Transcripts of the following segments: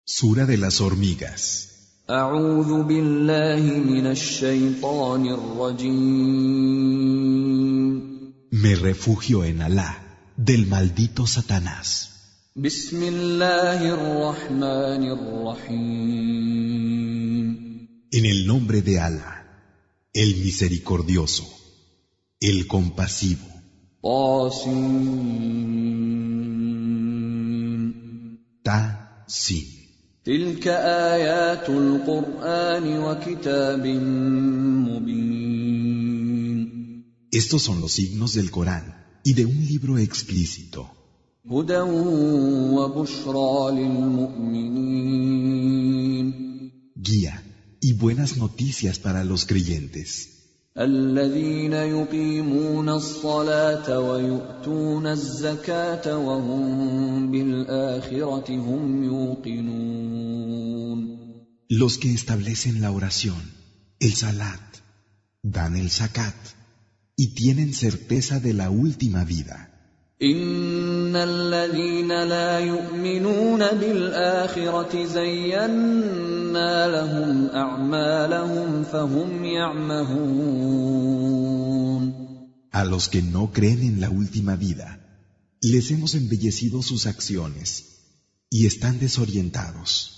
Sura de las hormigas. أعوذ بالله من الشيطان الرجيم. Me refugio en Alá, del maldito Satanás. بسم الله الرحمن الرحيم. En el nombre de Alá, el misericordioso, el compasivo. Ta-sin. تلك آيات القرآن وكتاب مبين. Estos son los signos del Corán y de un libro explícito. هدى وبشرى للمؤمنين. Guía y buenas noticias para los creyentes. الذين يقيمون الصلاة ويؤتون الزكاة وهم بالآخرة هم يوقنون. Los que establecen la oración, el salat, dan el zakat y tienen certeza de la última vida. إن الذين لا يؤمنون بالآخرة زينا لهم أعمالهم فهم يعمهون. A los que no creen en la última vida, les hemos embellecido sus acciones y están desorientados.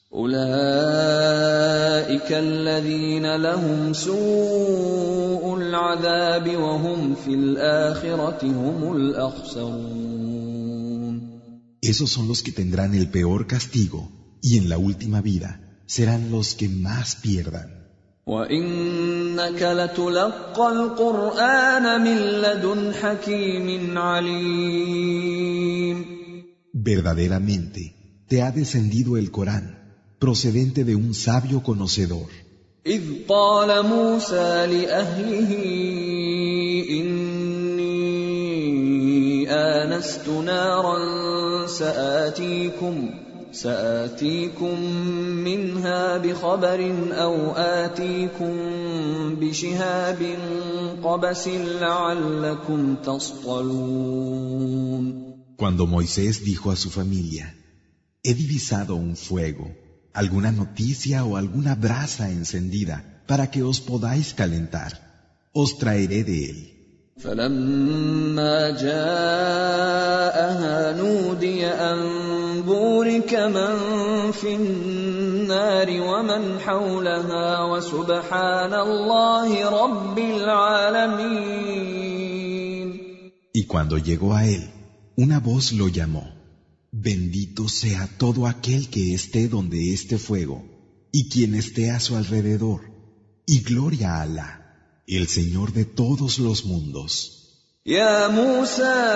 أولئك الذين لهم سوء العذاب وهم في الآخرة هم الأخسرون. Esos son los que tendrán el peor castigo y en la última vida serán los que más pierdan. وإنك لتلقى القرآن من لدن حكيم عليم. Verdaderamente te ha descendido el Corán procedente de un sabio conocedor. إذ قال موسى لأهله إني آنست نارا سآتيكم منها بخبر أو آتيكم بشهاب قبس لعلكم تصطلون. Cuando Moisés dijo a su familia: he divisado un fuego, alguna noticia o alguna brasa encendida para que os podáis calentar. Os traeré de él. فلما جاءها نودي أن بورك من في النار ومن حولها وسبحان الله رب العالمين. Y cuando llegó a él, una voz lo llamó: bendito sea todo aquel que esté donde esté fuego y quien esté a su alrededor, y gloria a Alá, el Señor de todos los mundos. يا موسى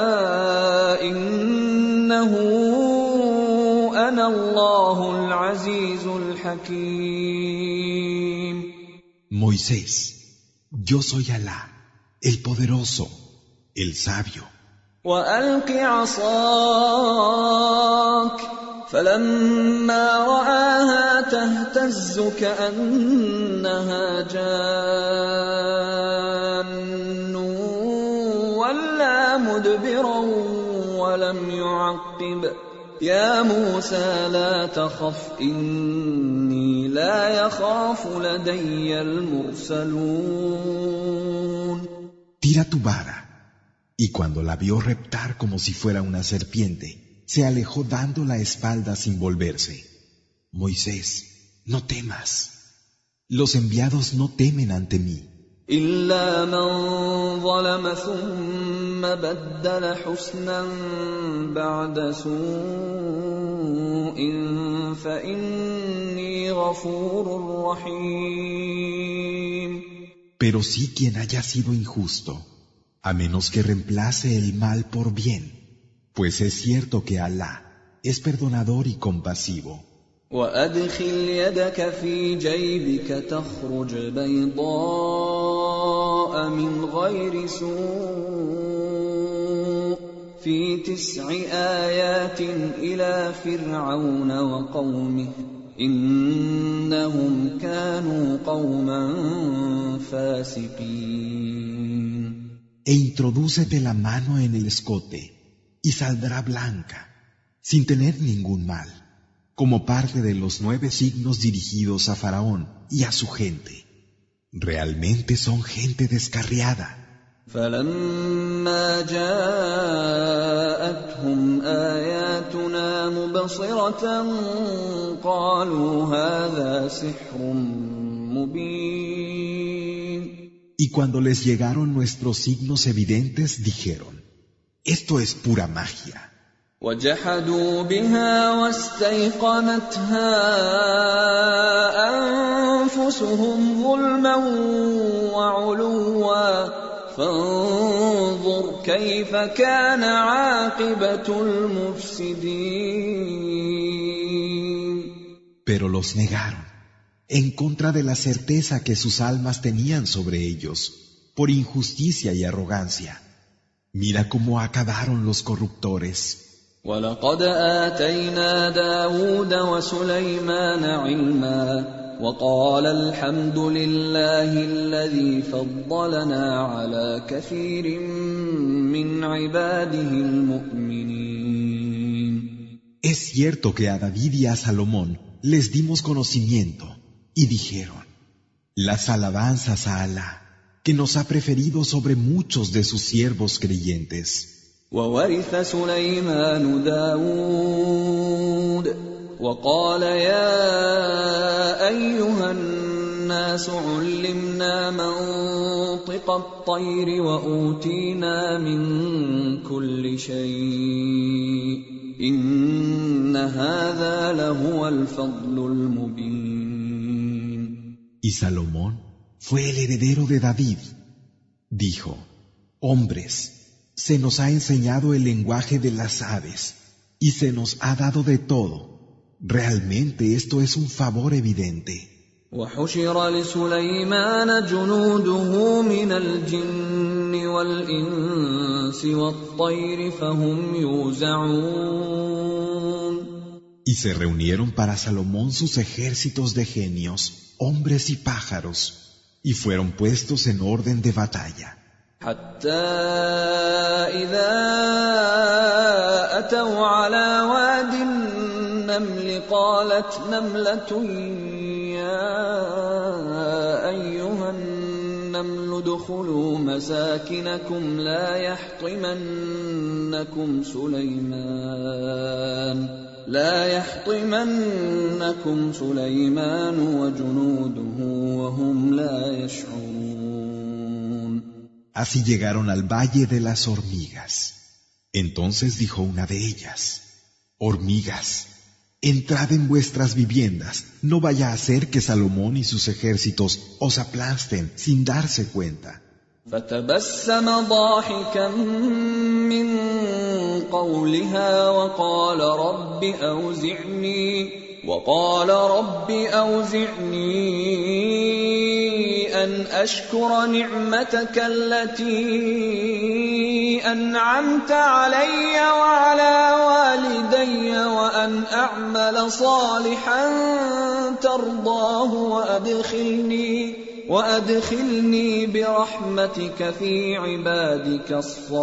إنه أنا الله العزيز الحكيم. Moisés, yo soy Alá, el poderoso, el sabio. وألق عصاك فلما رآها تهتز كأنها جان ولا مدبرا ولم يعقب يا موسى لا تخف إني لا يخاف لدي المرسلون. Tira tu vara. Y cuando la vio reptar como si fuera una serpiente, se alejó dando la espalda sin volverse. Moisés, no temas. Los enviados no temen ante mí. إلا من ظلم ثم بدل حسنا بعد سوء فإني غفور رحيم. Pero sí quien haya sido injusto, a menos que reemplace el mal por bien, pues es cierto que Alá es perdonador y compasivo. وأدخل يدك في جيبك تخرج بيضاء من غير سوء في 9 آيات إلى فرعون وقومه إنهم كانوا قوما فاسقين. E introdúcete la mano en el escote y saldrá blanca, sin tener ningún mal, como parte de los 9 signos dirigidos a Faraón y a su gente. Realmente son gente descarriada. فلما جاءتهم آياتنا مبصرة قالوا هذا سحر مبين. Y cuando les llegaron nuestros signos evidentes, dijeron: esto es pura magia. وجحدوا بها واستيقنتها أنفسهم ظلما وعلوا فانظر كيف كان عاقبة المفسدين. Pero los negaron, en contra de la certeza que sus almas tenían sobre ellos, por injusticia y arrogancia. Mira cómo acabaron los corruptores. وَلَقَدْ آتَيْنَا دَاوُودَ وَسُلَيْمَانَ عِلْمًا وَقَالَ الْحَمْدُ لِلَّهِ الَّذِي فَضَّلَنَا عَلَى كَثِيرٍ مِّنْ عِبَادِهِ الْمُؤْمِنِينَ. Es cierto que a David y a Salomón les dimos conocimiento y dijeron: las alabanzas a Alá, que nos ha preferido sobre muchos de sus siervos creyentes. وَوَرِثَ سُلَيْمَانُ دَاوُودَ وَقَالَ يَا أَيُّهَا النَّاسُ عُلِّمْنَا مَنطِقَ الطَّيْرِ وَأُوتِينَا مِن كُلِّ شَيْءٍ إِنَّ هَذَا لَهُوَ الْفَضْلُ الْمُبِينُ. Y Salomón fue el heredero de David. Dijo: hombres, se nos ha enseñado el lenguaje de las aves y se nos ha dado de todo. Realmente esto es un favor evidente. وحشر لسليمان جنوده من الجن والإنس والطير فهم يوزعون. Y se reunieron para Salomón sus ejércitos de genios, hombres y pájaros, y fueron puestos en orden de batalla. حتى إذا أتوا على واد النمل قالت نملة يا أيها النمل ادخلوا مساكنكم لا يحطمنكم سليمان وجنوده وهم لا يشعرون. Así llegaron al valle de las hormigas. Entonces dijo una de ellas: hormigas, entrad en vuestras viviendas, no vaya a ser que Salomón y sus ejércitos os aplasten sin darse cuenta. فتبسم ضاحكا من قولها وقال رب أوزعني أن أشكر نعمتك التي أنعمت علي وعلى والدي وأن أعمل صالحا ترضاه وأدخلني برحمتك في عبادك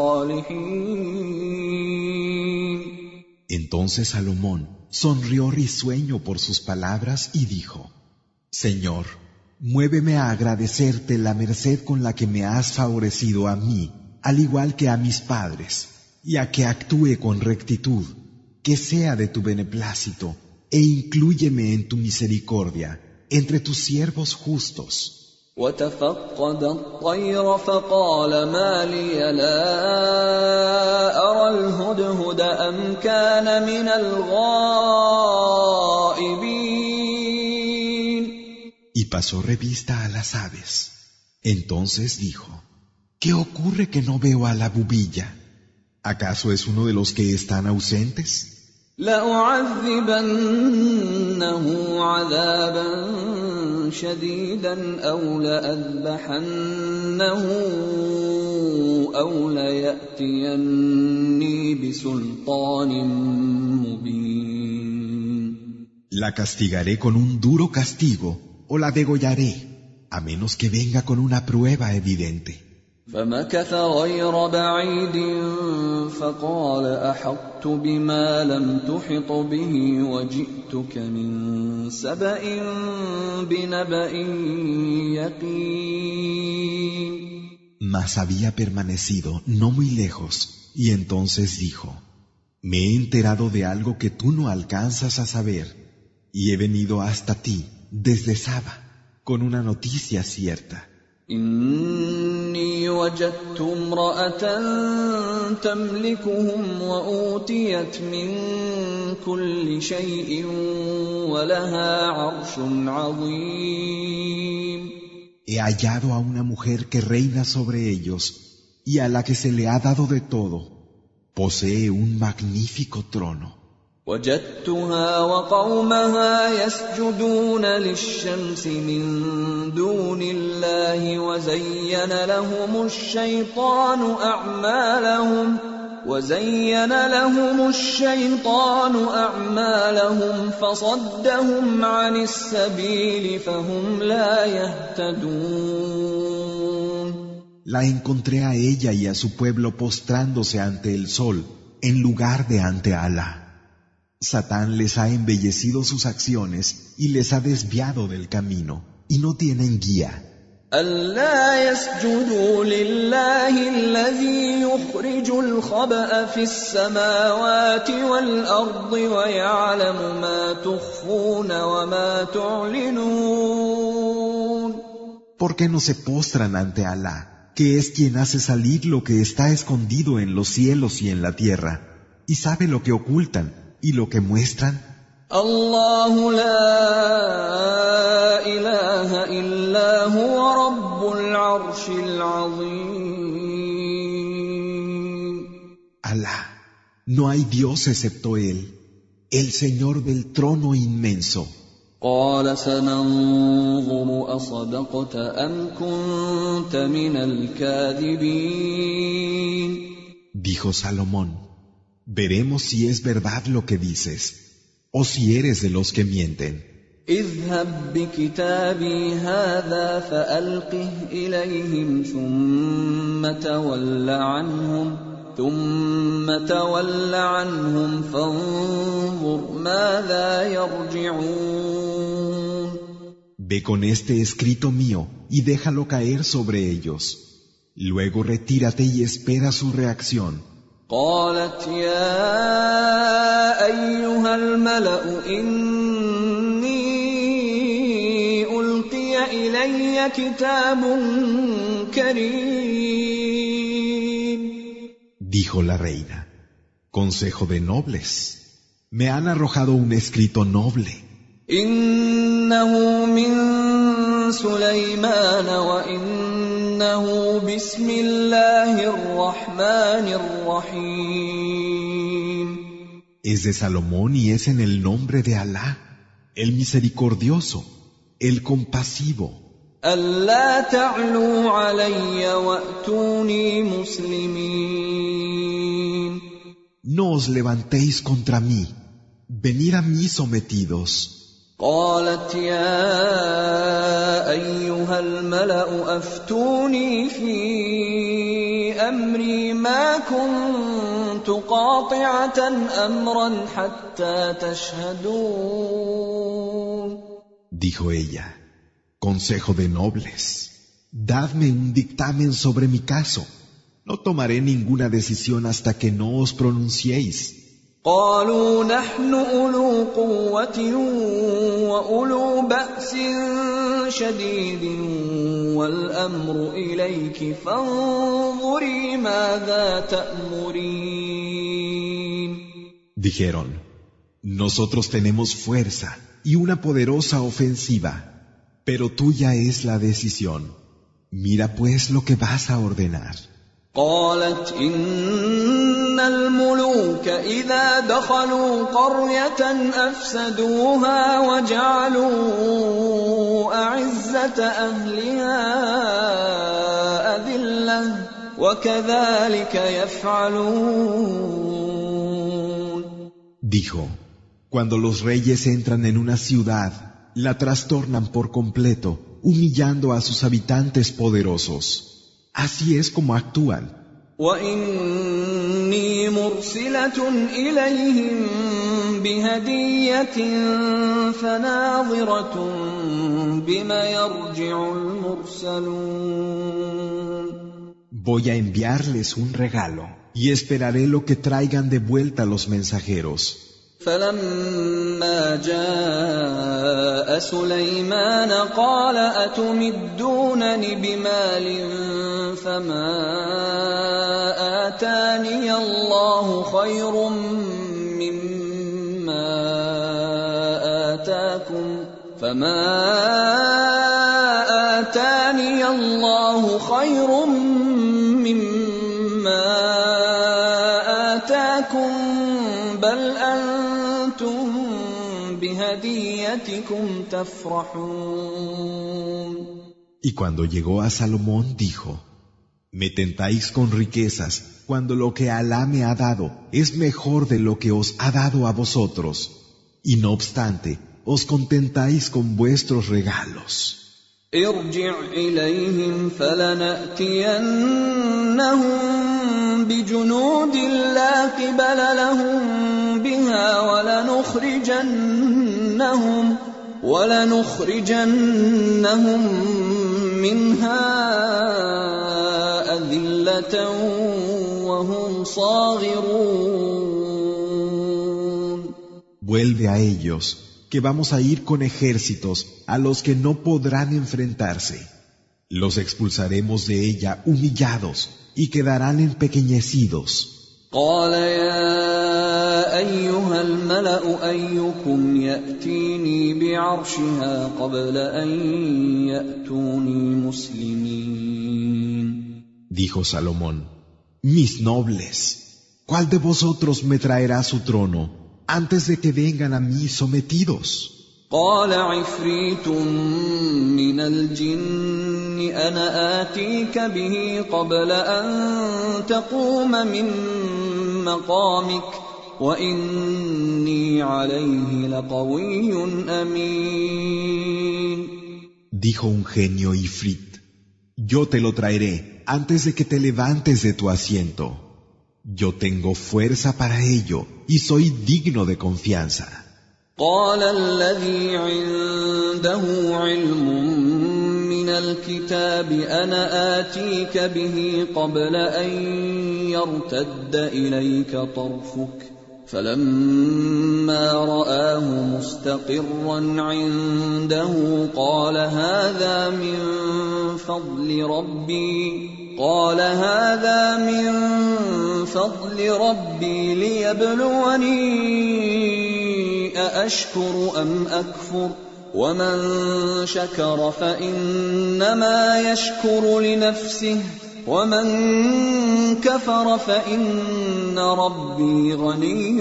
الصالحين. Entonces Salomón sonrió risueño por sus palabras y dijo: Señor, muéveme a agradecerte la merced con la que me has favorecido a mí, al igual que a mis padres, y a que actúe con rectitud, que sea de tu beneplácito, e inclúyeme en tu misericordia, entre tus siervos justos. وتفقد الطير فقال ما لي لا أرى الهدهد أم كان من الغائبين. Y pasó revista a las aves. Entonces dijo: ¿qué ocurre que no veo a la bubilla? ¿Acaso es uno de los que están ausentes? لأعذبنه عذابا شديدا أو لأذبحنه أو ليأتيني بسلطان مبين. La castigaré con un duro castigo o la degollaré, a menos que venga con una prueba evidente. فمكث غير بعيد فقال أحطت بما لم تحط به وجئتك من سبأ بنبأ يقين. Mas había permanecido no muy lejos, y entonces dijo: Me he enterado de algo que tú no alcanzas a saber, y he venido hasta ti desde Saba con una noticia cierta. إني وجدت امرأة تملكهم وأوتيت من كل شيء ولها عرش عظيم. He hallado a una mujer que reina sobre ellos y a la que se le ha dado de todo. Posee un magnífico trono. وجدتها وقومها يسجدون للشمس من دون الله وزين لهم الشيطان أعمالهم فصدهم عن السبيل فهم لا يهتدون. La encontré a ella y a su pueblo postrándose ante el sol en lugar de ante Alá. Satán les ha embellecido sus acciones y les ha desviado del camino, y no tienen guía. ألا يسجدوا لله الذي يخرج الخبأ في السماوات والأرض ويعلم ما تخفون وما تعلنون. ¿Por qué no se postran ante Alá, que es quien hace salir lo que está escondido en los cielos y en la tierra, y sabe lo que ocultan y lo que muestran? الله لا إله إلا هو رب العرش العظيم. Alá, no hay Dios excepto Él, el Señor del trono inmenso. قال سننظر أصدقت أم كنت من الكاذبين. Dijo Salomón: Veremos si es verdad lo que dices, o si eres de los que mienten. اذهب بكتابي هذا فألقه إليهم ثم تول عنهم فانظر ماذا يرجعون. Ve con este escrito mío y déjalo caer sobre ellos. Luego retírate y espera su reacción. قالت يا أيها الملأ إني ألقي إلي كتاب كريم. Dijo la reina: Consejo de nobles, me han arrojado un escrito noble. إنه من سليمان وإنه بسم الله الرحمن الرحيم. Es de Salomón y es en el nombre de Alá, el misericordioso, el compasivo. ألا تعلوا علي وأتوني مسلمين. No os levantéis contra mí, venid a mí sometidos. قالت يا أيها الملأ أفتوني في أمري ما كنت قاطعة أمرا حتى تشهدون. Dijo ella: Consejo de nobles, dadme un dictamen sobre mi caso. No tomaré ninguna decisión hasta que no os pronunciéis. قالوا نحن أولو قوة وأولو بأس شديد والأمر إليك فانظري ماذا تأمرين. Dijeron: Nosotros tenemos fuerza y una poderosa ofensiva, pero tuya es la decisión. Mira pues lo que vas a ordenar. قالت إن الملوك إذا دخلوا قرية أفسدوها وجعلوا أعزة أهلها أذلة وكذلك يفعلون. Dijo: Cuando los reyes entran en una ciudad, la trastornan por completo, humillando a sus habitantes poderosos. Así es como actúan. وَإِنِّي مُرْسِلَةٌ إِلَيْهِم بِهَدِيَّةٍ فَنَاظِرَةٌ بِمَ يَرْجِعُ الْمُرْسَلُونَ. Voy a enviarles un regalo y esperaré lo que traigan de vuelta los mensajeros. فَلَمَّا جَاءَ سُلَيْمَانَ قَالَ أَتُمِدُّونَنِ بِمَالٍ فَمَا آتَانِيَ اللَّهُ خَيْرٌ مِّمَّا آتَاكُم بَلْ أَنتُم بِهَدِيَّتِكُمْ تَفْرَحُونَ. Y cuando llegó a Salomón dijo: Me tentáis con riquezas cuando lo que Alá me ha dado es mejor de lo que os ha dado a vosotros, y no obstante os contentáis con vuestros regalos. ارجع إليهم فلنأتينهم بجنود لا قبل لهم بها ولنخرجنهم منها أذلة وهم صاغرون. Vuelve a ellos, que vamos a ir con ejércitos a los que no podrán enfrentarse. Los expulsaremos de ella humillados y quedarán empequeñecidos. قال يا أيها الملأ أيكم يأتيني بعرشها قبل أن يأتوني مسلمين. Dijo Salomón: Mis nobles, ¿cuál de vosotros me traerá su trono antes de que vengan a mí sometidos? قال عفريت من الجن أنا آتيك به قبل أن تقوم من مقامك وإني عليه لقوي أمين. Dijo un genio Ifrit: Yo te lo traeré antes de que te levantes de tu asiento. Yo tengo fuerza para ello y soy digno de confianza. قال الذي عنده علم من الكتاب أنا آتيك به قبل أن يرتد إليك طرفك فلما رآه مستقرا عنده قال هذا من فضل ربي ليبلوني أأشكر أم أكفر ومن شكر فإنما يشكر لنفسه ومن كفر فإن ربي غني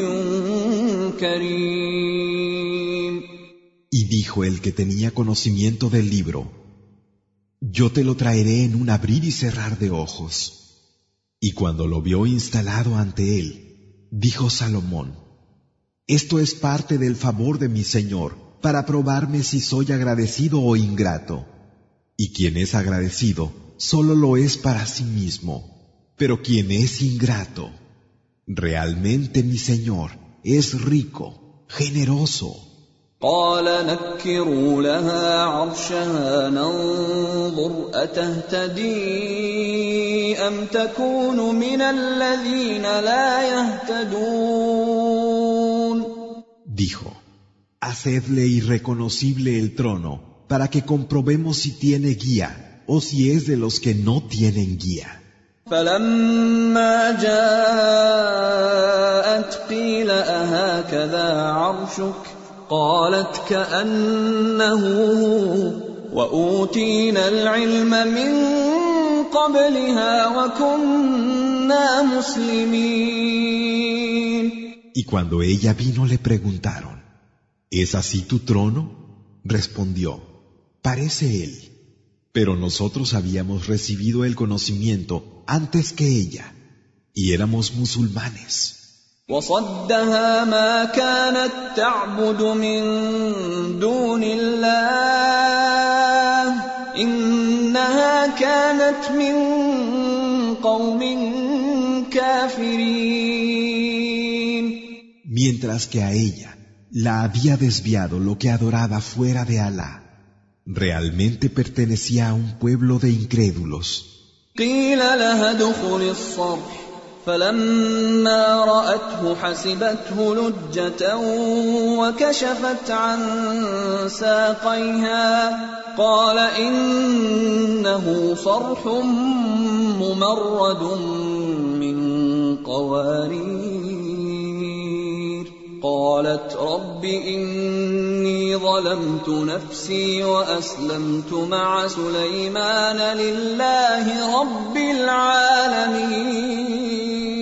كريم. Y dijo el que tenía conocimiento del libro: Yo te lo traeré en un abrir y cerrar de ojos. Y cuando lo vio instalado ante él, dijo Salomón: Esto es parte del favor de mi Señor, para probarme si soy agradecido o ingrato. Y quien es agradecido, solo lo es para sí mismo. Pero quien es ingrato, realmente mi Señor es rico, generoso. قال نكروا لها عرشها ننظر أتهتدي أم تكون من الذين لا يهتدون. Dijo: Hacedle irreconocible el trono para que comprobemos si tiene guía o si es de los que no tienen guía. فلما جاءت قيل أهكذا عرشك قالت كأنه وأوتينا العلم من قبلها وكنا مسلمين. Y cuando ella vino le preguntaron: ¿Es así tu trono? Respondió: Parece él, pero nosotros habíamos recibido el conocimiento antes que ella y éramos musulmanes. وصدها ما كانت تعبد من دون الله إنها كانت من قوم كافرين. Mientras que a ella la había desviado lo que adoraba fuera de Alá, realmente pertenecía a un pueblo de incrédulos. قيل لها ادخل الصرح فلما رأته حسبته لجة وكشفت عن ساقيها قال إنه صرح ممرد من قوارير قالت رب إني ظلمت نفسي وأسلمت مع سليمان لله رب العالمين.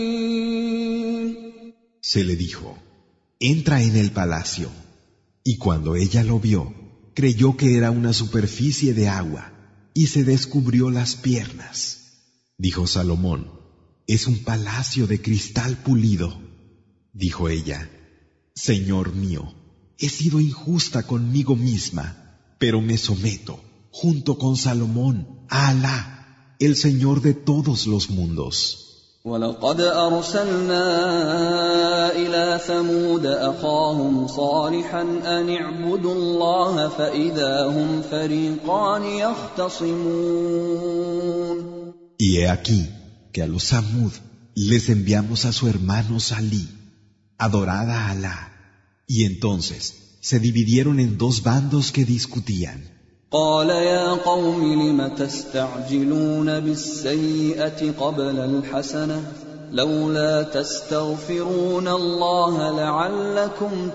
Se le dijo, entra en el palacio. Y cuando ella lo vio, creyó que era una superficie de agua y se descubrió las piernas. Dijo Salomón, es un palacio de cristal pulido. Dijo ella, Señor mío, he sido injusta conmigo misma, pero me someto, junto con Salomón, a Alá, el Señor de todos los mundos. وَلَقَدْ أَرْسَلْنَا إِلَى ثَمُودَ أَخَاهُمْ صَالِحًا أَنِ اعْبُدُوا اللَّهَ فَإِذَا هُمْ فَرِيقَانِ يَخْتَصِمُونَ. Y he aquí que a los Samud les enviamos a su hermano Salí, adorad a Alá, y entonces se dividieron en dos bandos que discutían. قال يا قوم لم تستعجلون بالسيئة قبل الحسنة لولا تستغفرون الله لعلكم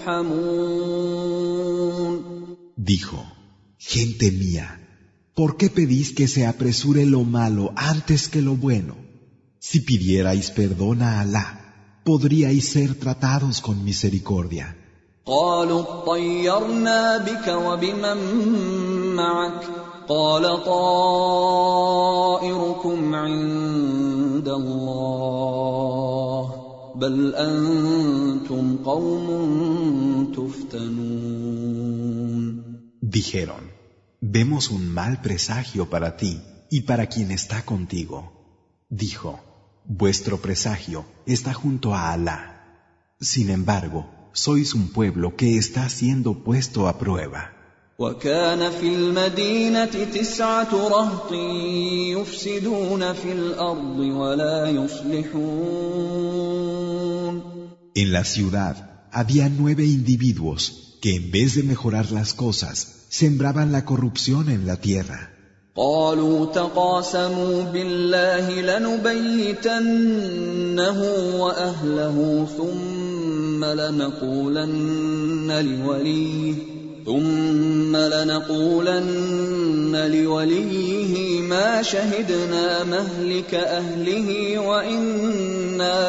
ترحمون. Dijo, gente mía, ¿por qué pedís que se apresure lo malo antes que lo bueno? Si pidierais perdón a Alá, podríais ser tratados con misericordia. قالوا اطيرنا بك وبمن معك قال طائركم عند الله بل أنتم قوم تفتنون. Dijeron, vemos un mal presagio para ti y para quien está contigo. Dijo, vuestro presagio está junto a Alá. Sin embargo, sois un pueblo que está siendo puesto a prueba. وكان في المدينة 9 رهط يفسدون في الأرض ولا يصلحون. En la ciudad había 9 individuos que en vez de mejorar las cosas, sembraban la corrupción en la tierra. قالوا تقاسموا بالله لنبيتنه وأهله ثم لنقولن لوليه ما شهدنا مهلك أهله وإنا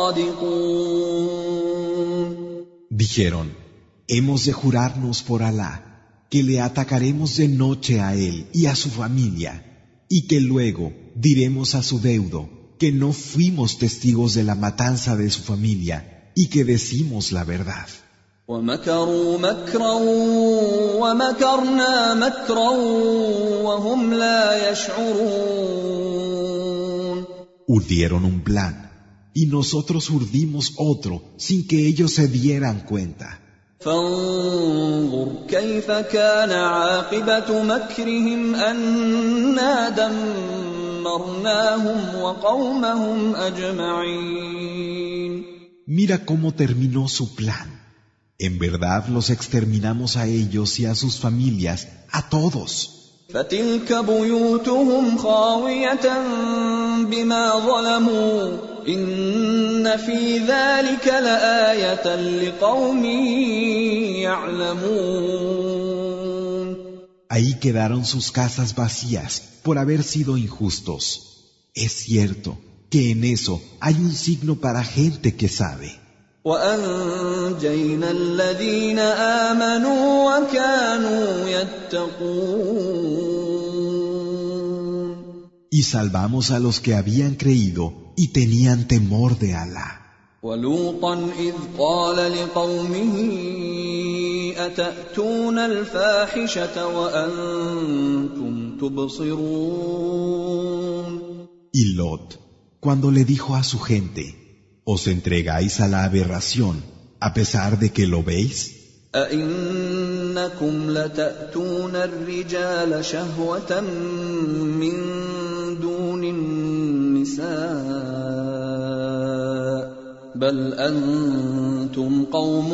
لصادقون. Dijeron, hemos de jurarnos por Alá que le atacaremos de noche a él y a su familia, y que luego diremos a su deudo que no fuimos testigos de la matanza de su familia y que decimos la verdad. وَمَكَرُوا مَكْرًا وَمَكَرْنَا مَكْرًا وَهُمْ لَا يَشْعُرُونَ. Urdieron un plan, y nosotros urdimos otro sin que ellos se dieran cuenta. فانظر كيف كان عاقبة مكرهم أنا دمرناهم وقومهم أجمعين. Mira cómo terminó su plan. En verdad los exterminamos a ellos y a sus familias, a todos. فتلك بيوتهم خاوية بما ظلموا إن في ذلك لآية لقوم يعلمون. Ahí quedaron sus casas vacías por haber sido injustos. Es cierto que en eso hay un signo para gente que sabe. وأنجينا الذين آمنوا وكانوا يتقون. Y salvamos a los que habían creído y tenían temor de Alá. ولوطا إذ قال لقومه أتأتون الفاحشة وأنتم تبصرون. Y Lot, cuando le dijo a su gente, ¿os entregáis a la aberración a pesar de que lo veis? أَإِنَّكُمْ لَتَأْتُونَ الرِّجَالَ شَهْوَةً مِّن دُونِ النِّسَاءِ بَلْ أَنتُمْ قَوْمٌ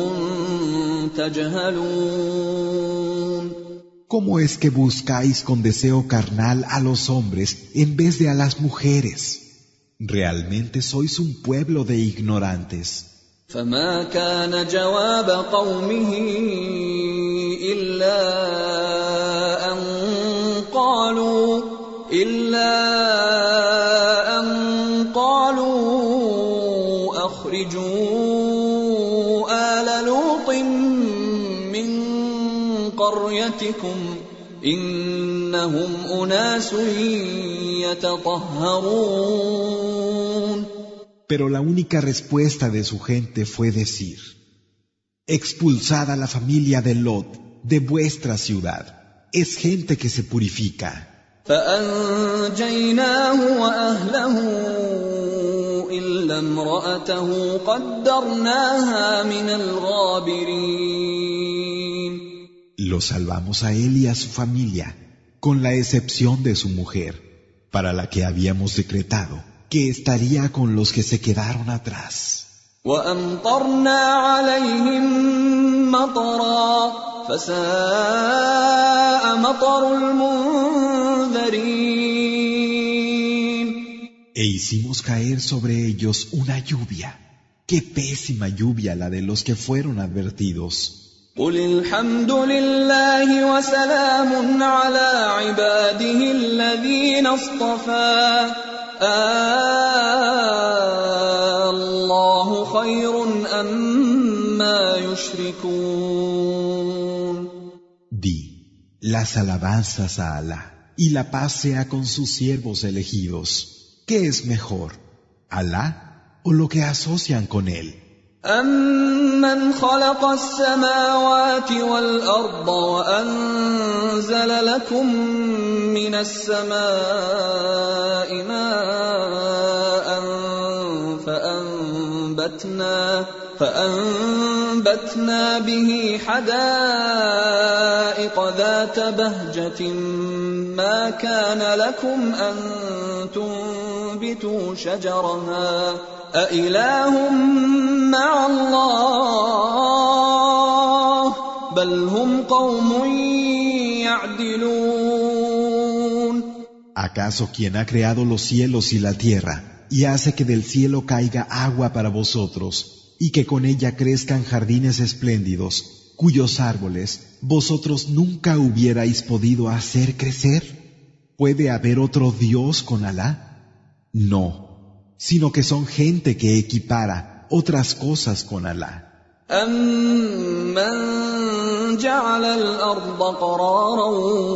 تَجْهَلُونَ ¿Cómo es que buscáis con deseo carnal a los hombres en vez de a las mujeres? Realmente sois un pueblo de ignorantes. فما كان جواب قومه إلا أن قالوا أخرجوا آل لوط من قريتكم إنهم أناس يتطهرون. Pero la única respuesta de su gente fue decir: expulsad a la familia de Lot de vuestra ciudad, es gente que se purifica. فأنجيناه وأهله إلا امرأته قدرناها من الغابرين. Lo salvamos a él y a su familia, con la excepción de su mujer, para la que habíamos decretado que estaría con los que se quedaron atrás. وأمطرنا عليهم مطرا فساء مطر المنذرين. E hicimos caer sobre ellos una lluvia. ¡Qué pésima lluvia la de los que fueron advertidos! قل الحمد لله وسلام على عباده الذين اصطفى الله خير أما يشركون. Di, las alabanzas a Alá y la paz sea con sus siervos elegidos. ¿Qué es mejor, Alá o lo que asocian con él? أَمَّنْ خَلَقَ السَّمَاوَاتِ وَالْأَرْضَ وَأَنزَلَ لَكُم مِّنَ السَّمَاءِ مَاءً فَأَنبَتْنَا بِهِ حَدَائِقَ ذَاتَ بَهْجَةٍ مَّا كَانَ لَكُمْ أَن تُنبِتُوا شَجَرَهَا أَإِلَٰهٌ مَّعَ اللَّهِ بَلْ هُمْ قَوْمٌ يَعْدِلُونَ. ¿Acaso quien ha creado los cielos y la tierra y hace que del cielo caiga agua para vosotros y que con ella crezcan jardines espléndidos, cuyos árboles vosotros nunca hubierais podido hacer crecer? ¿Puede haber otro Dios con Alá? No, sino que son gente que equipara otras cosas con Alá. أَمَّنْ جَعَلَ الْأَرْضَ قَرَارًا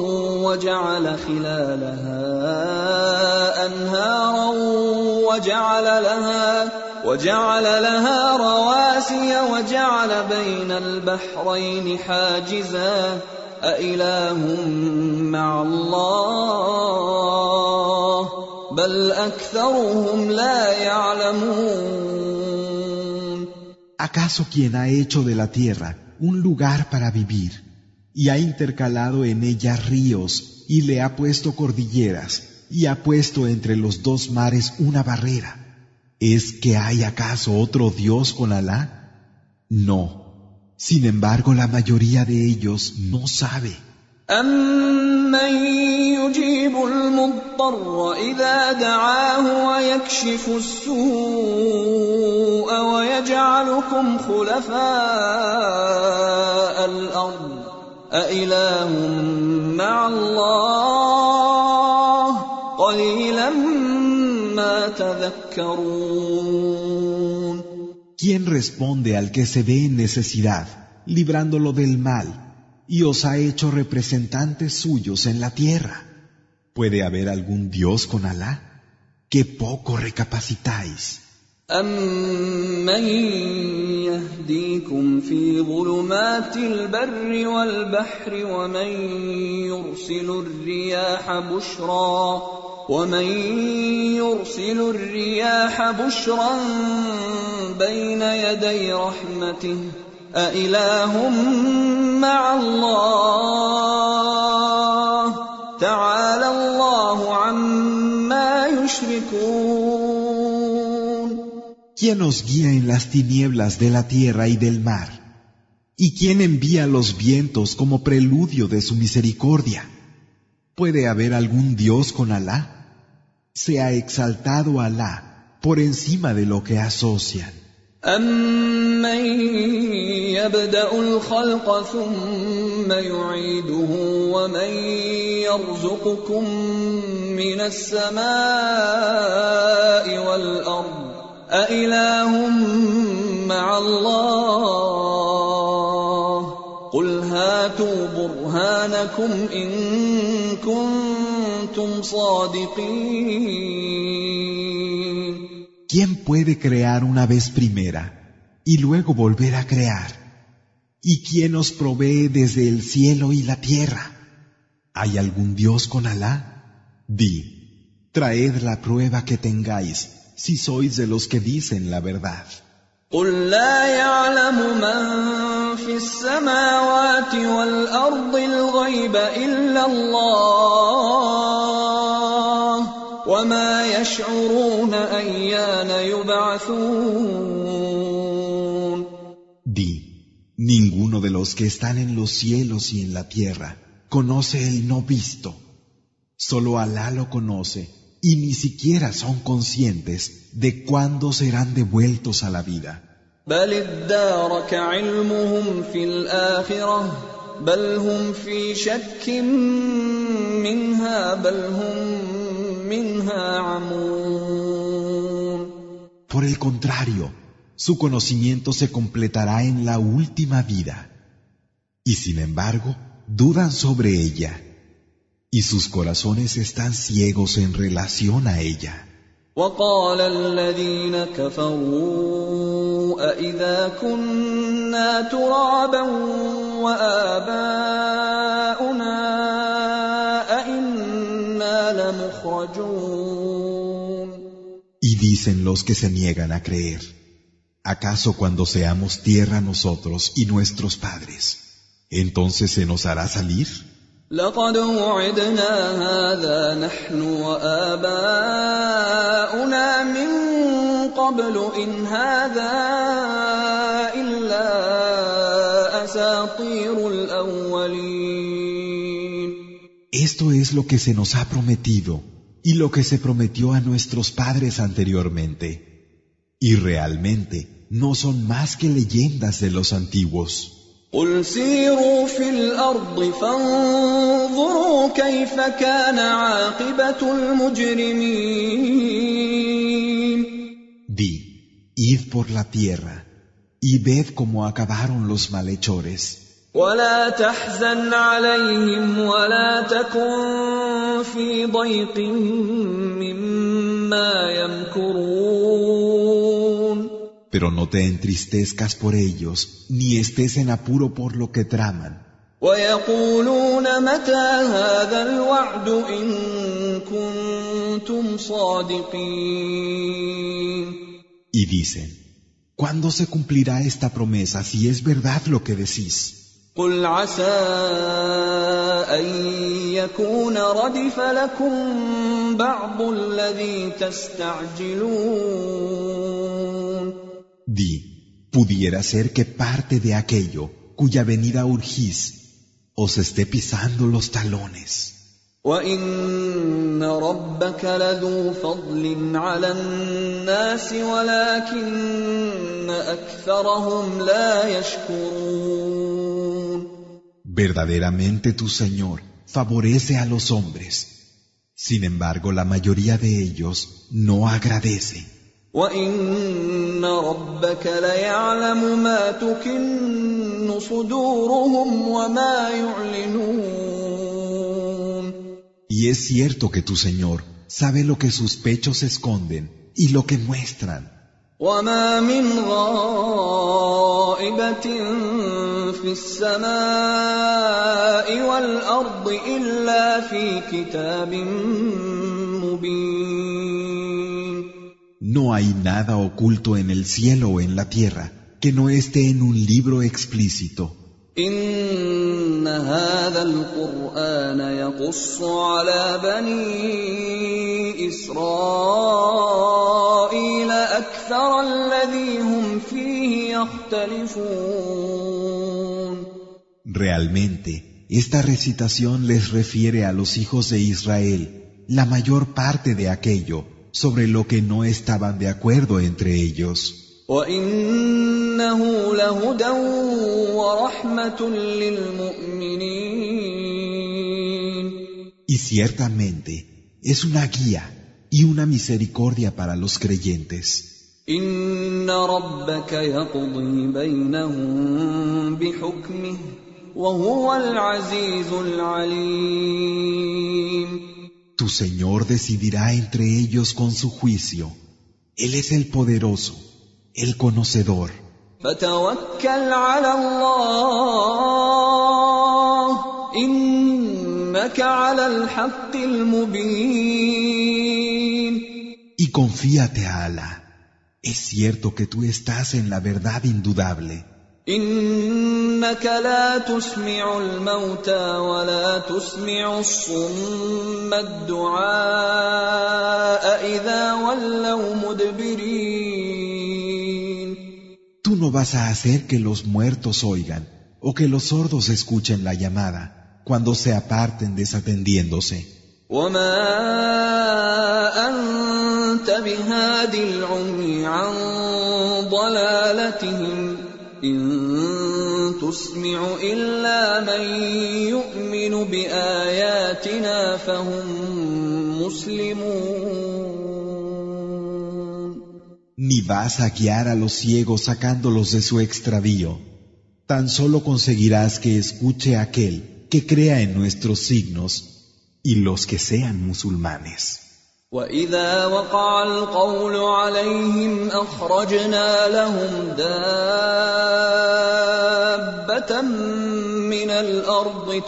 وَجَعَلَ خِلَالَهَا أَنْهَارًا وَجَعَلَ لَهَا رَوَاسِيَ وَجَعَلَ بَيْنَ الْبَحْرَيْنِ حَاجِزًا أَإِلَٰهٌ مَّعَ اللَّهِ بَلْ أَكْثَرُهُمْ لَا يَعْلَمُونَ. ¿Acaso quien ha hecho de la tierra un lugar para vivir y ha intercalado en ella ríos y le ha puesto cordilleras y ha puesto entre los dos mares una barrera, ¿es que hay acaso otro Dios con Alá? No. Sin embargo, la mayoría de ellos no sabe. أَمَّن يُجِيبُ الْمُضْطَرَّ إِذَا دَعَاهُ وَيَكْشِفُ السُّوءَ وَيَجْعَلُكُمْ خُلَفَاءَ الْأَرْضِ أَإِلَٰهٌ مَّعَ اللَّهِ قَلِيلًا مَّا تَذَكَّرُونَ. ¿Quién responde al que se ve en necesidad, librándolo del mal, y os ha hecho representantes suyos en la tierra? ¿Puede haber algún Dios con Alá? ¡Qué poco recapacitáis! أَمَّن يَهْدِيكُمْ فِي ظُلُمَاتِ الْبَرِّ وَالْبَحْرِ وَمَن ومن يرسل الرياح بشرا بين يدي رحمته أإله مع الله تعالى الله عما يشركون. ¿Quién os guía en las tinieblas de la tierra y del mar? ¿Y quién envía los vientos como preludio de su misericordia? ¿Puede haber algún Dios con Alá? Sea exaltado Alá por encima de lo que asocian. أَمَّن يَبْدَأُ الْخَلْقَ ثُمَّ يُعِيدُهُ وَمَن يَرْزُقُكُم مِّنَ السَّمَاءِ وَالْأَرْضِ أَإِلَٰهٌ مَّعَ اللَّهِ قُلْ هَاتُوا بُرْهَانَكُمْ إِن كُنتُمْ صَادِقِينَ. ¿Quién puede crear una vez primera y luego volver a crear? ¿Y quién os provee desde el cielo y la tierra? ¿Hay algún Dios con Alá? Di, traed la prueba que tengáis, si sois de los que dicen la verdad. قُل لَّا يَعْلَمُ مَن فِي السَّمَاوَاتِ وَالْأَرْضِ الْغَيْبَ إِلَّا اللَّهُ وَمَا يَشْعُرُونَ أَيَّانَ يُبْعَثُونَ. Di, ninguno de los que están en los cielos y en la tierra conoce el no visto. Solo Alá lo conoce y ni siquiera son conscientes de cuándo serán devueltos a la vida. بَلِ ادَّارَكَ عِلْمُهُمْ فِي الْآخِرَةِ بَلْ هُمْ فِي شَكٍّ مِّنْهَا بَلْ هُمْ مِنْهَا عَمُونَ. Por el contrario, su conocimiento se completará en la última vida. Y sin embargo, dudan sobre ella. Y sus corazones están ciegos en relación a ella. وَقَالَ الَّذِينَ كَفَرُوا أَإِذَا كُنَّا تُرَابًا وَآبَاؤُنَا أَإِنَّا لَمُخْرَجُونَ. Y dicen los que se niegan a creer, ¿acaso cuando seamos tierra nosotros y nuestros padres, entonces se nos hará salir? لَقَدْ وُعِدْنَا هَٰذَا نَحْنُ وَآبَاؤُنَا مِن قَبْلُ إِنْ هَٰذَا إِلَّا أَسَاطِيرُ الْأَوَّلِينَ. Esto es lo que se nos ha prometido y lo que se prometió a nuestros padres anteriormente. Y realmente no son más que leyendas de los antiguos. قُلْ سِيرُوا فِي الْأَرْضِ فَانظُرُوا كَيْفَ كَانَ عَاقِبَةُ الْمُجْرِمِينَ. Di, id por la tierra y ved cómo acabaron los malhechores. وَلَا تَحْزَنْ عَلَيْهِمْ وَلَا تَكُنْ فِي ضَيْقٍ مِّمَّا يَمْكُرُونَ. Pero no te entristezcas por ellos, ni estés en apuro por lo que traman. وَيَقُولُونَ مَتَىٰ هَٰذَا الْوَعْدُ إِن كُنتُمْ صَادِقِينَ. Y dicen, ¿cuándo se cumplirá esta promesa si es verdad lo que decís? قُلْ عَسَىٰ أَن يَكُونَ رَدِفَ لَكُم بَعْضُ الَّذِي تَسْتَعْجِلُونَ. Di, pudiera ser que parte de aquello cuya venida urgís os esté pisando los talones. وَإِنَّ رَبَّكَ لَذُو فَضْلٍ عَلَى النَّاسِ وَلَٰكِنَّ أَكْثَرَهُمْ لَا يَشْكُرُونَ. Verdaderamente tu Señor favorece a los hombres. Sin embargo, la mayoría de ellos no agradece. وَإِنَّ رَبَّكَ لَيَعْلَمُ مَا تُكِنُّ صُدُورُهُمْ وَمَا يُعْلِنُونَ. Y es cierto que tu Señor sabe lo que sus pechos esconden y lo que muestran. وَمَا مِنْ غَائِبَةٍ فِي السَّمَاءِ وَالْأَرْضِ إِلَّا فِي كِتَابٍ مبين. No hay nada oculto en el cielo o en la tierra que no esté en un libro explícito. إن هذا القرآن يقص على بني إسرائيل أكثر الذي هم فيه يختلفون. Realmente, esta recitación les refiere a los hijos de Israel la mayor parte de aquello sobre lo que no estaban de acuerdo entre ellos. وَإِنَّهُ لَهُدًى وَرَحْمَةٌ لِّلْمُؤْمِنِينَ. Y ciertamente es una guía y una misericordia para los creyentes. إِنَّ رَبَّكَ يَقْضِي بَيْنَهُم بِحُكْمِهِ وَهُوَ الْعَزِيزُ الْعَلِيمُ. Tu Señor decidirá entre ellos con su juicio. Él es el poderoso, el conocedor. فَتَوَكَّلْ عَلَى اللَّهِ إِنَّكَ عَلَى الْحَقِّ الْمُبِينِ. Y confíate a Alá. Es cierto que tú estás en la verdad indudable. إِنَّكَ لَا تُسْمِعُ الْمَوْتَى وَلَا تُسْمِعُ الصُّمَّ الدُّعَاءَ إِذَا وَلَّوْا مُدْبِرِينَ. Tú no vas a hacer que los muertos oigan o que los sordos escuchen la llamada cuando se aparten desatendiéndose. وَمَا أَنْتَ بِهَادِ الْعُمْيِ عَنْ ضَلَالَتِهِمْ إِن تُسْمِعُ إِلَّا مَن يُؤْمِنُ بِآيَاتِنَا فَهُم مُّسْلِمُونَ. Ni vas a guiar a los ciegos sacándolos de su extravío. Tan solo conseguirás que escuche aquel que crea en nuestros signos y los que sean musulmanes. وَإِذَا وَقَعَ الْقَوْلُ عَلَيْهِمْ أَخْرَجْنَا لَهُمْ دَابَّةً مِّنَ الْأَرْضِ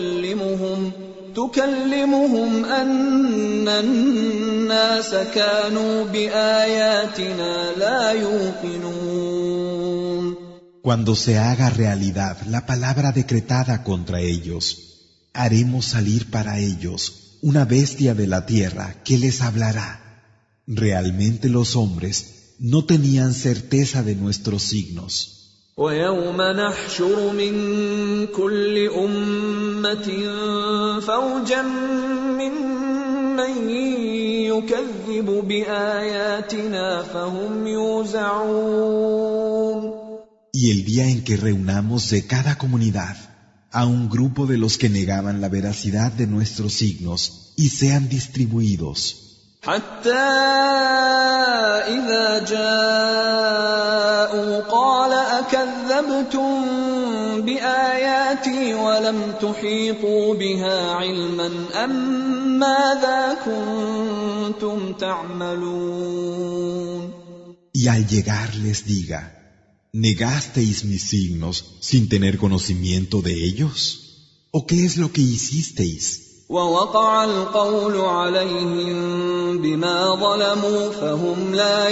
تُكَلِّمُهُمْ أَنَّ النَّاسَ كَانُوا بِآيَاتِنَا لَا يُوقِنُونَ. Cuando se haga realidad la palabra decretada contra ellos, haremos salir para ellos una bestia de la tierra que les hablará. Realmente los hombres no tenían certeza de nuestros signos. وَيَوْمَ نَحْشُرُ مِن كُلِّ أُمَّةٍ فَوْجًا مِّمَّن يُكَذِّبُ بِآيَاتِنَا فَهُمْ يُوزَعُونَ. Y el día en que reunamos de cada comunidad a un grupo de los que negaban la veracidad de nuestros signos y sean distribuidos. حتى إذا جاءوا قال أكذبتم بآياتي ولم تحيطوا بها علما أم ماذا كنتم تعملون. Y al llegar les diga, ¿negasteis mis signos sin tener conocimiento de ellos? ¿O qué es lo que hicisteis? ووقع القول عليهم بما ظلموا فهم لا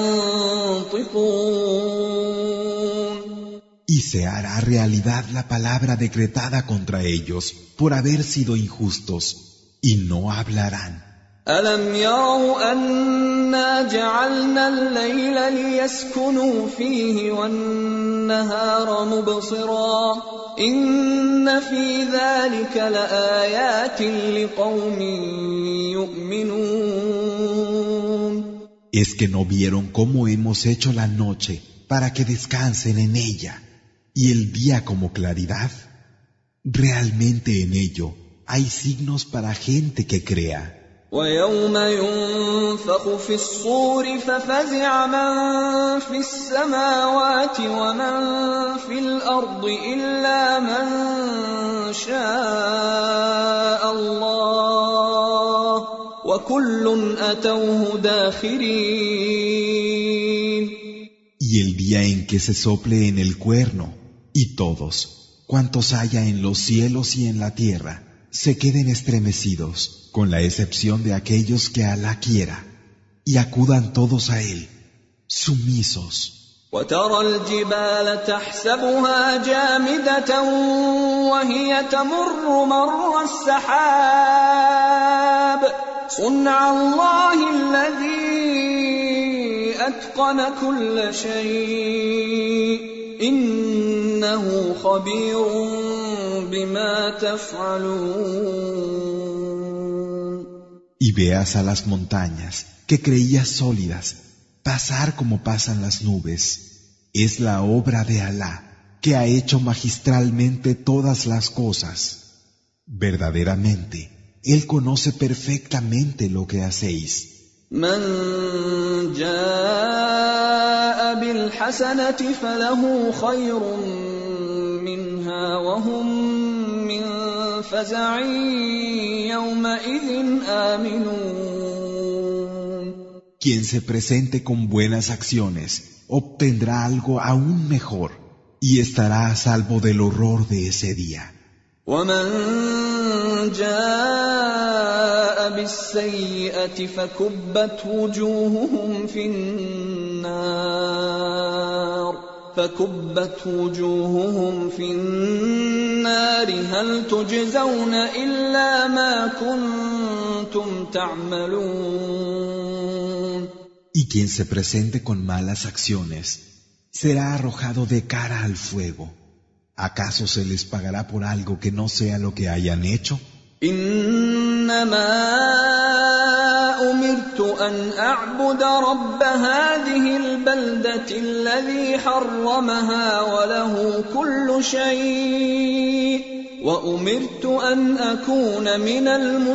ينطقون. Y se hará realidad la palabra decretada contra ellos por haber sido injustos, y no hablarán. ألم يروا أنا جعلنا الليل ليسكنوا فيه والنهار مبصرا إن في ذلك لآيات لقوم يؤمنون. ¿Es que no vieron cómo hemos hecho la noche para que descansen en ella y el día como claridad? Realmente en ello hay signos para gente que crea. وَيَوْمَ يُنفَخُ فِي الصُّورِ فَفَزِعَ مَن فِي السَّمَاوَاتِ وَمَن فِي الْأَرْضِ إِلَّا مَن شَاءَ اللَّهُ وَكُلٌّ أَتَوْهُ دَاخِرِينَ. Y el día en que se sople en el cuerno, y todos, cuantos haya en los cielos y en la tierra, se queden estremecidos, con la excepción de aquellos que Alá quiera, y acudan todos a Él, sumisos. وترى الجبال تحسبها جامدة وهي تمر مر السحاب صنع الله الذي أتقن كل شيء إنه خبير بما تفعلون. Y veas a las montañas, que creías sólidas, pasar como pasan las nubes. Es la obra de Alá, que ha hecho magistralmente todas las cosas. Verdaderamente, Él conoce perfectamente lo que hacéis. من جاء بالحسنة فله خير منها وهم من فزع يومئذ آمنون. Quien se presente con buenas acciones obtendrá algo aún mejor y estará a salvo del horror de ese día. ومن جاء بالسيئة فكبت وجوههم في النار هل تجزون إلا ما كنتم تعملون. Y quien se presente con malas acciones será arrojado de cara al fuego. ¿Acaso se les pagará por algo que no sea lo que hayan hecho? إنما أمرت أن أعبد رب هذه البلدة الذي حرمها وله كل شيء وأمرت أن أكون من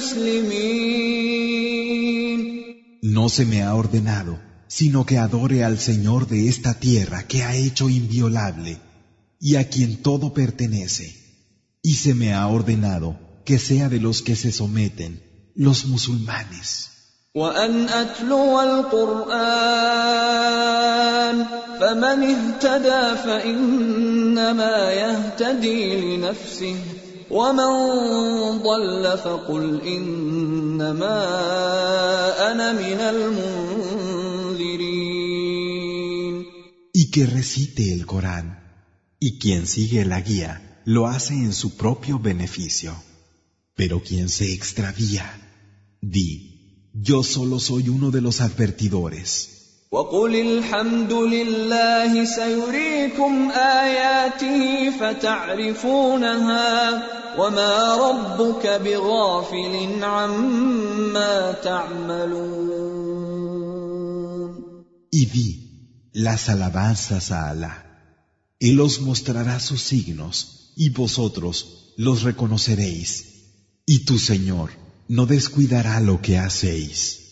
المسلمين. No se me ha ordenado, sino que adore al Señor de esta tierra que ha hecho inviolable y a quien todo pertenece, y se me ha ordenado que sea de los que se someten, los musulmanes. وأن أتلو القرآن فمن اهتدى فإنما يهتدي لنفسه ومن ضل فقل إنما أنا من المنذرين. Y que recite el Corán, y quien sigue la guía lo hace en su propio beneficio. Pero quien se extravía, di, yo solo soy uno de los advertidores. وقل الحمد لله سيريكم آياته فتعرفونها وما ربك بغافل عما تعملون. Y di, las alabanzas a Alá. Él os mostrará sus signos y vosotros los reconoceréis. Y tu Señor no descuidará lo que hacéis.